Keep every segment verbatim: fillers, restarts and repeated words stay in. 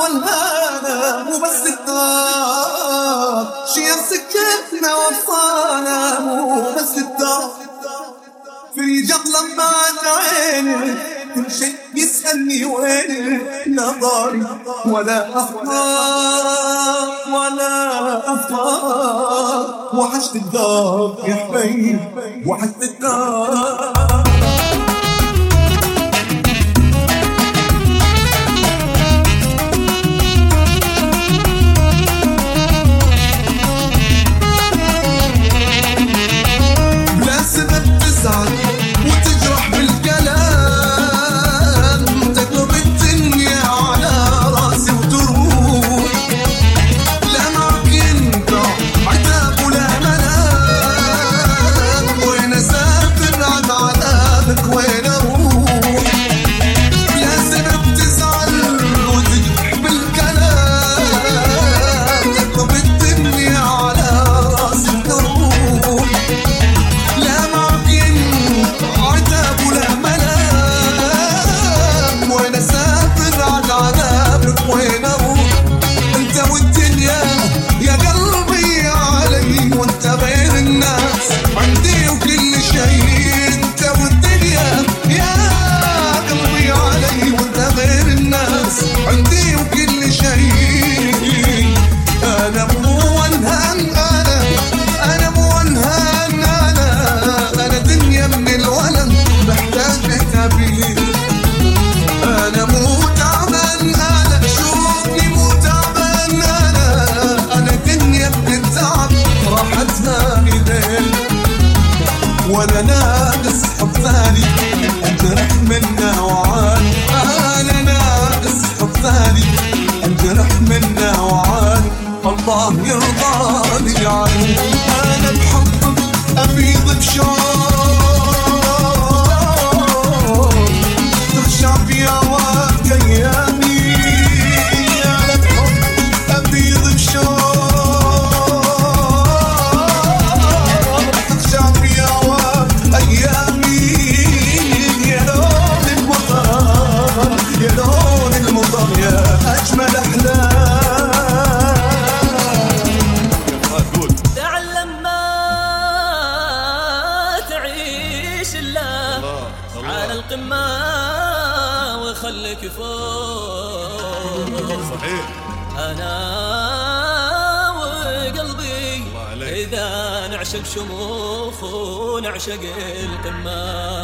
والهنا مو بس الدار، شي سكتنا وفانا مو بس الدار. في قبل ما عيني كل شيء يسألني وين نظري، ولا أفكار ولا أفكار. وحشت الدار يا حبيب، وحشت الدار. وانا ناقص حب ثاني انجرح منه وعاني. انا ناقص حب ثاني انجرح منه وعاني. الله يرضاني عني. انا بحبك ابيض بشوق تخشع في هواك ايامي. انا بحبك ابيض بشوق على القمة وخلك فوق. صحيح. أنا وقلبي إذا نعشق شموخ ونعشق القمة،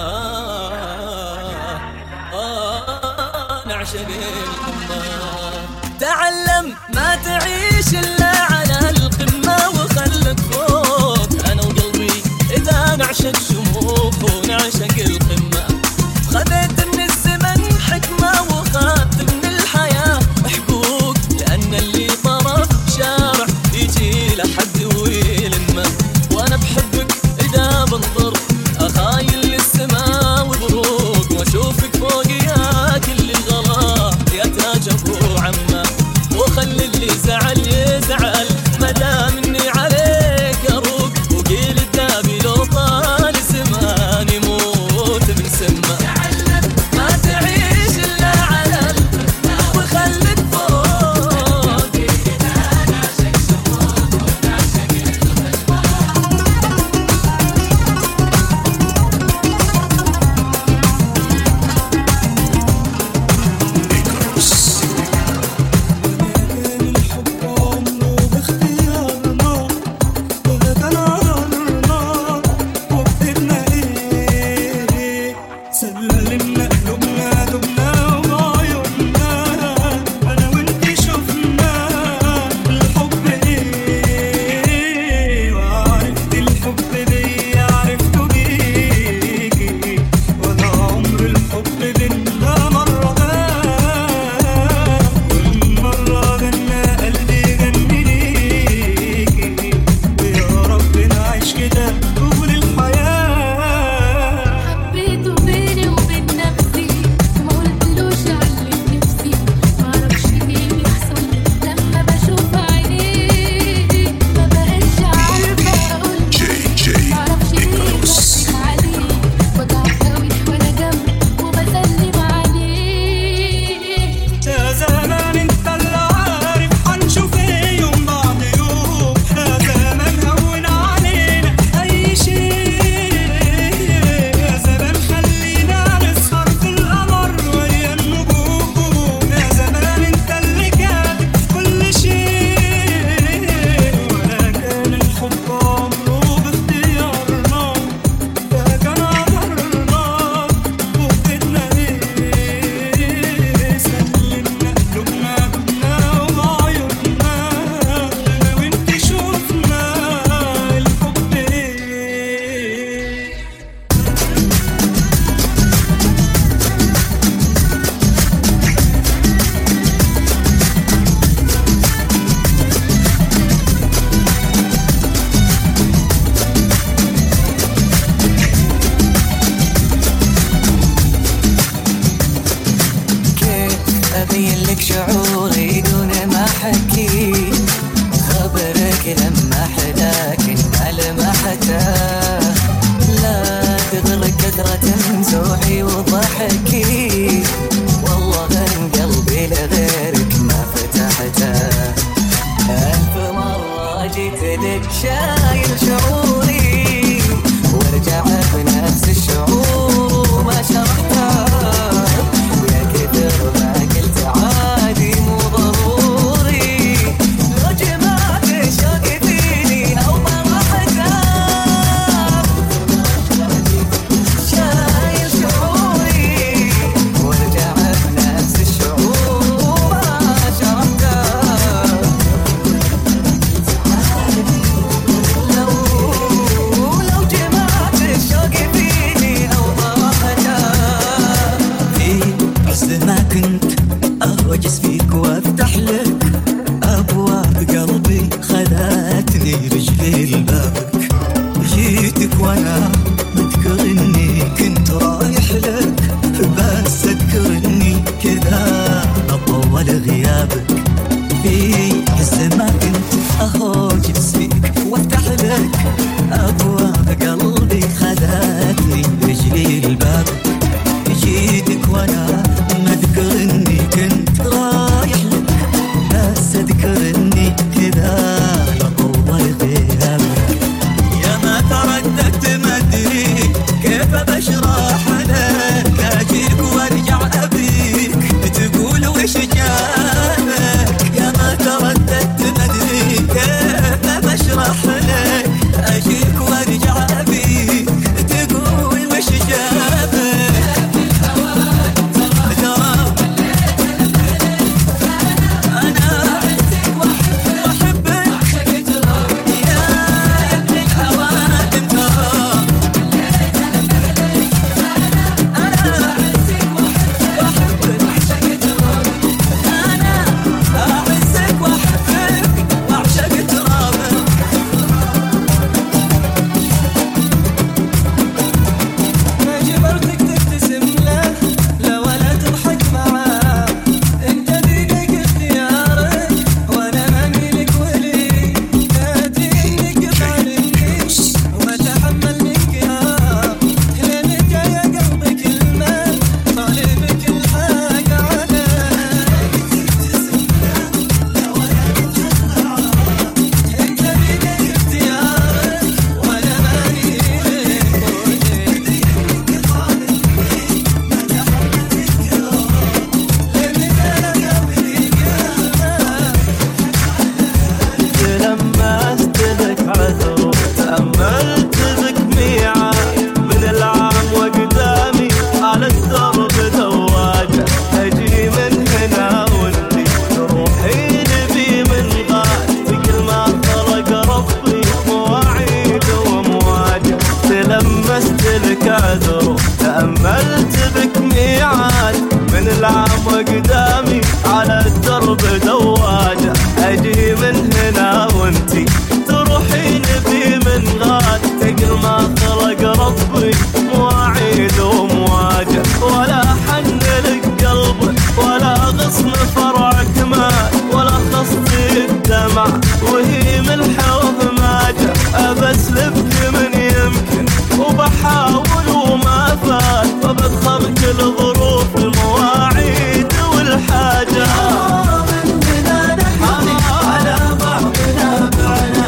آه نعشق القمة. تعلم ما تعيش إلا على القمة وخلك فوق. أنا وقلبي إذا نعشق شموخ ونعشق القمة. خذيت من الزمن حكمة وخذت من الحياة حقوق، لأن اللي طرف شارع يجي لحد ويلمه. وأنا بحبك إذا بنظر أخايل للسما وبروق، وأشوفك فوق يا كل الغلا يا تاج أبو عمه. وخلي اللي زعل يزعل مدام إني عليك أروق، وقيل الدابي لو طال زمان يموت من شعوري دون ما حكي، خبرك لما حداك ألمحته، لا تغر كثرة نزوحي وضحكي، والله ان قلبي لغيرك ما فتحته. ألف مرة جيت لك شايل شعوري، وارجع بنفس الشعور وما شرحته، ويا كثر ما قلت عادي مو ضروري، لو جمعت الشوق فيني أو طرحته، شايل شعوري وارجع بنفس الشعور وما شرحته، لو لو جمعت الشوق فيني أو طرحته. في عز ما كنت أهوجس فيك وافتح لك أبواب قلبي، خذتني رجلي لبابك، جيتك وانا مذكر اني كنت رايح لك، بس اذكر اني كذا اطول غيابك. في عز ما كنت اهوجس فيك وافتح لك ابواب قلبي، خذتني رجلي لبابك، جيتك وانا مذكر اني كنت رايح لك، بس اذكر اني كذا لطول غيابك. يا ما ترددت ما ادري كيف بشرح لك، اجيك وارجع ابيك تقول وش جابك. يا ما ترددت ما ادري كيف بشرح لك، اجيك وارجع ابيك تقول وش جابك. تأملت بك ميعاد من العام وقدامي على الدرب دواجة، أجي من هنا وانتي تروحين بي من غاد، تقل ما خلق ربي مواعيد ومواجه، ولا حن لك قلبك ولا غصن فرعك مات، ولا خصتي الدمع وهي ملحة وهماجة، أبسلبك من يمكن وبحاول وما فات، وبدخل كل ظروف المواعيد والحاجة. من بنا نحكي على بعضنا بعنا،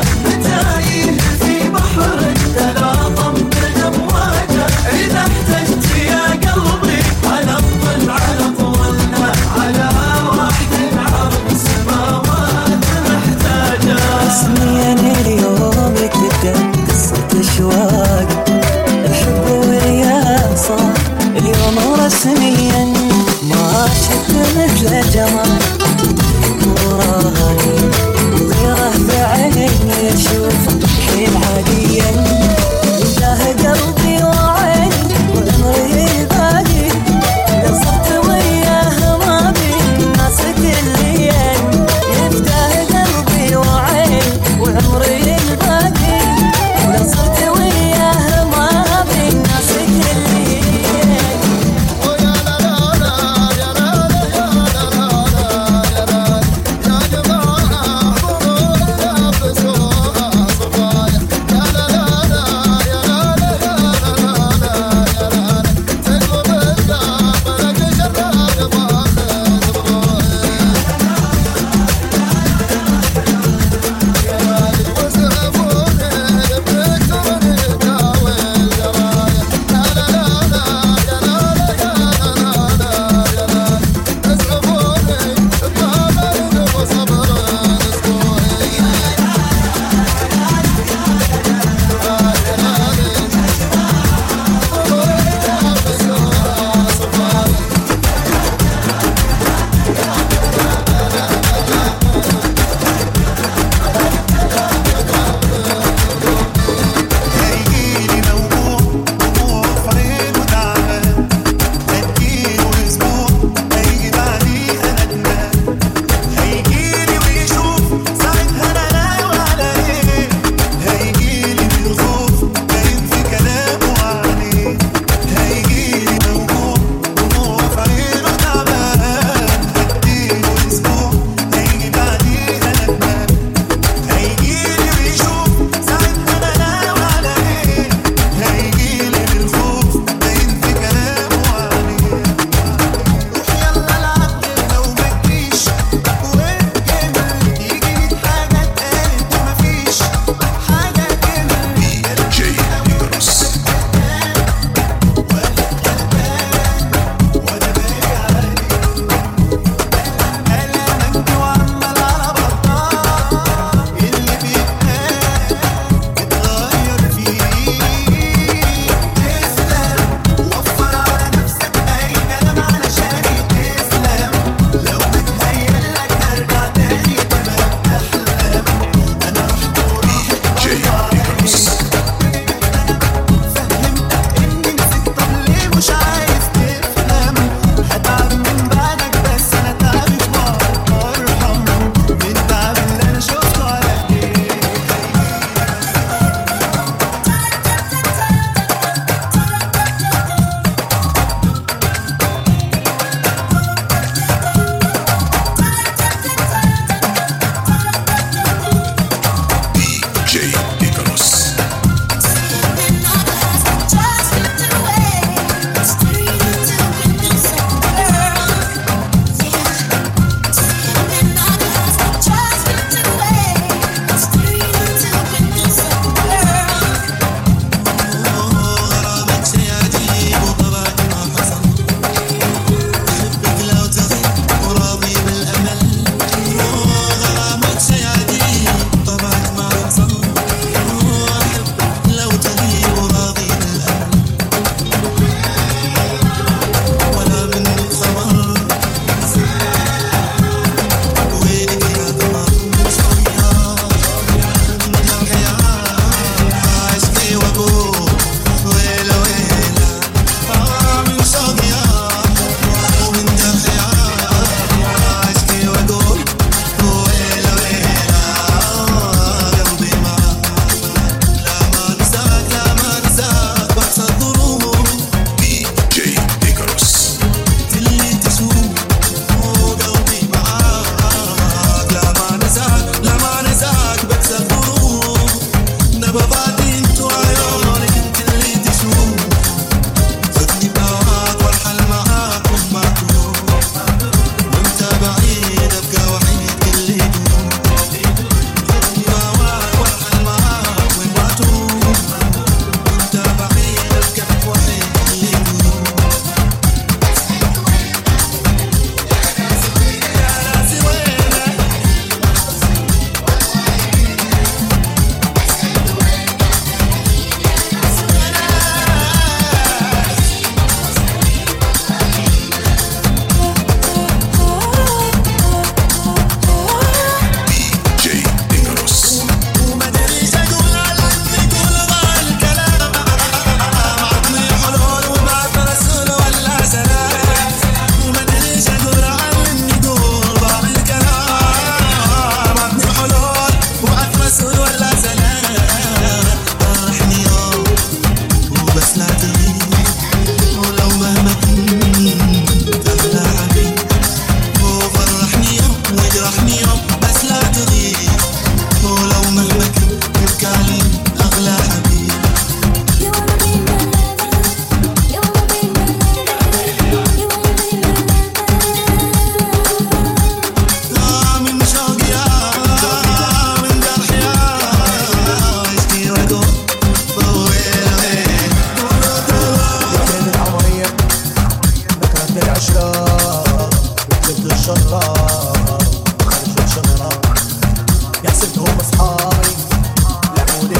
متايه في بحر التلاطم بالأمواجة، إذا احتجت يا قلبي على الظل على طولنا، على واحد عرض سماوات محتاجة. رسميا اليوم كتبت قصة أشواق، الحب والياصة اليوم رسميا ما شفت مثل جمال نوراني، غيره بعيني اشوف حين عاديا، وجاه قلبي وعيني وعمري الباقي، قصرت وياه ما بين ناس كليا، يفتح قلبي وعيني وعمري الباقي، قصرت وياه ما بين ناس كليا.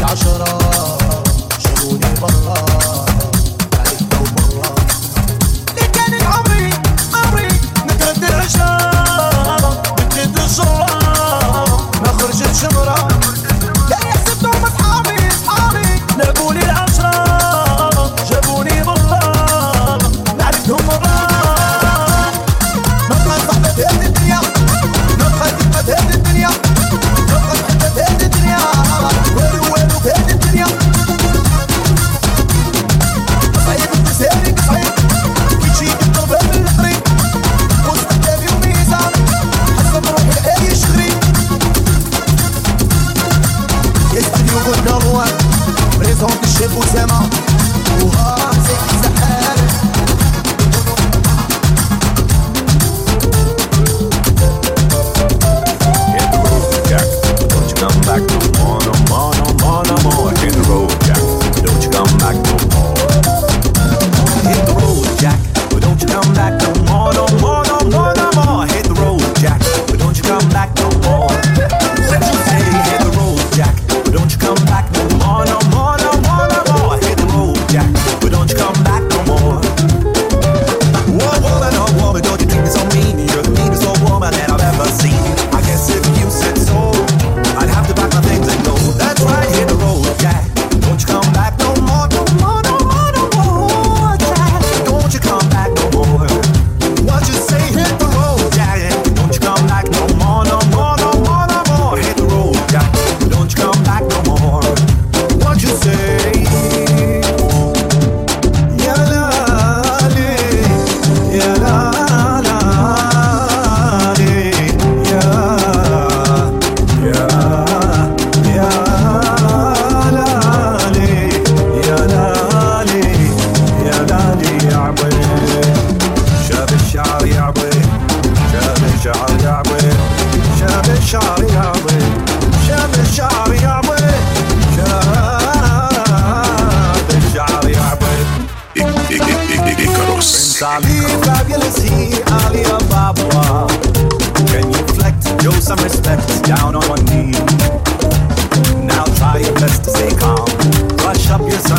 العشرة جابوني برا عليك لو برا اللي كان عمري عمري نكرت العشرة بديت الشرة ما خرجت شمرة لا يحسبتهم اصحابي اصحابي لعبولي العشرة جابوني برا لعبتهم مرة نبقى صاحبة في هذه الدنيا نبقى كلمة في هذه الدنيا نبقى صاحبة في هذه الدنيا والو والو في هذه الدنيا صعيب التسهيلي صعيب كي تجي تضربها من القريب وسط كتافي وميزان حسب روحي العالي شغري يا ستوديو قلنا روان بريزونت الشاب وسامة وها زي زحال Come back no more, no more, no more, no more. Hit the road, Jack. Don't you come back no more. Hit the road, Jack. But don't you come back no more, no more, no more, no more. Hit the road, Jack. But don't you come back no more. What you say? Hit the road, Jack. But don't you come back no more, no more, no more, no more. Hit the road, Jack. But don't you come back no more. Whoa, woman, oh woman, don't you think you're so mean? You're the meanest old woman that I've ever seen. I guess if you said so, I'd have to pack my things and go. That's right, hit the road, Jack. Don't you come back no more, no more, no more, no more, Jack. Don't you come back no more. What you say? Hit the road, Jack. Don't you come back no more, no more, no more, no more. Hit the road, Jack. Don't you come back no more. What you say? Ya la li, ya la la li, ya. Ya, ya lali, ya lali, ya lali يا عبي شاب الشعر يا عبي شاب الشعر يا عبي شاب الشعر يا عبي شاب الشعر يا عبي شاب الشعر يا عبي Prince Ali, fabulous he, Ali Ababa. Can you reflect, show some respect, down on one knee?